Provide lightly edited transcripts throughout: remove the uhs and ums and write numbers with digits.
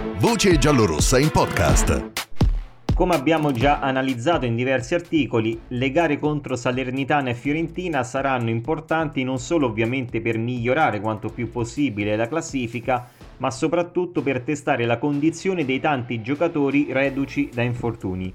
Voce giallorossa in podcast. Come abbiamo già analizzato in diversi articoli, le gare contro Salernitana e Fiorentina saranno importanti non solo ovviamente per migliorare quanto più possibile la classifica, ma soprattutto per testare la condizione dei tanti giocatori reduci da infortuni.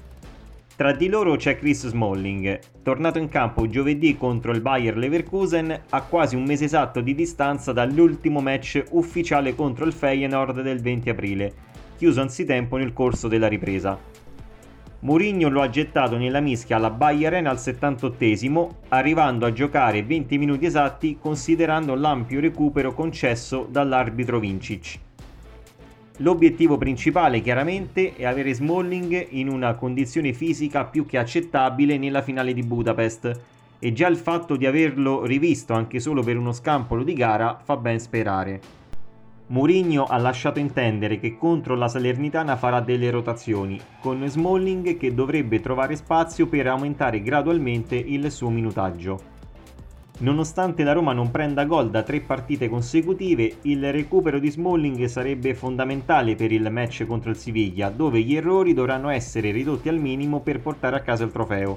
Tra di loro c'è Chris Smalling, tornato in campo giovedì contro il Bayer Leverkusen a quasi un mese esatto di distanza dall'ultimo match ufficiale contro il Feyenoord del 20 aprile, chiuso anzitempo nel corso della ripresa. Mourinho lo ha gettato nella mischia alla Bayern al 78esimo, arrivando a giocare 20 minuti esatti considerando l'ampio recupero concesso dall'arbitro Vincic. L'obiettivo principale chiaramente è avere Smalling in una condizione fisica più che accettabile nella finale di Budapest e già il fatto di averlo rivisto anche solo per uno scampolo di gara fa ben sperare. Mourinho ha lasciato intendere che contro la Salernitana farà delle rotazioni, con Smalling che dovrebbe trovare spazio per aumentare gradualmente il suo minutaggio. Nonostante la Roma non prenda gol da 3 partite consecutive, il recupero di Smalling sarebbe fondamentale per il match contro il Siviglia, dove gli errori dovranno essere ridotti al minimo per portare a casa il trofeo.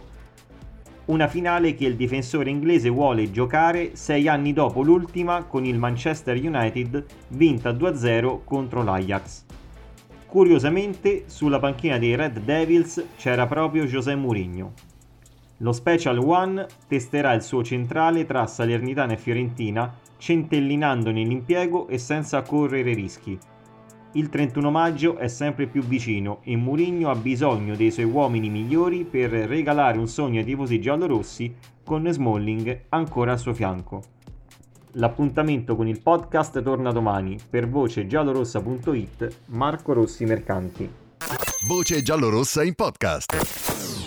Una finale che il difensore inglese vuole giocare 6 anni dopo l'ultima con il Manchester United vinta 2-0 contro l'Ajax. Curiosamente, sulla panchina dei Red Devils c'era proprio José Mourinho. Lo Special One testerà il suo centrale tra Salernitana e Fiorentina, centellinando nell'impiego e senza correre rischi. Il 31 maggio è sempre più vicino e Mourinho ha bisogno dei suoi uomini migliori per regalare un sogno ai tifosi giallorossi con Smalling ancora al suo fianco. L'appuntamento con il podcast torna domani. Per vocegiallorossa.it, Marco Rossi Mercanti. Voce giallorossa in podcast.